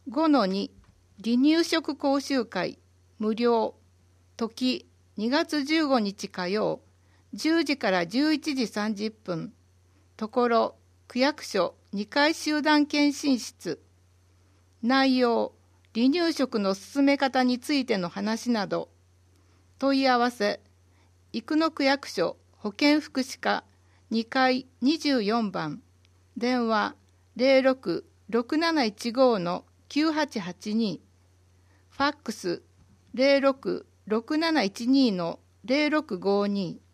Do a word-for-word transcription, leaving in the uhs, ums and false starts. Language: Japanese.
ごのに 離乳食講習会無料時にがつじゅうごにち火曜じゅうじからじゅういちじさんじゅっぷんところ区役所にかい集団検診室内容離乳食の進め方についての話など問い合わせ生野区役所保健福祉課にかいにじゅうよんばん電話 ゼロろく ろくなないちご のきゅうはちはちにファックス ゼロろく ろくなないちに のゼロろくごに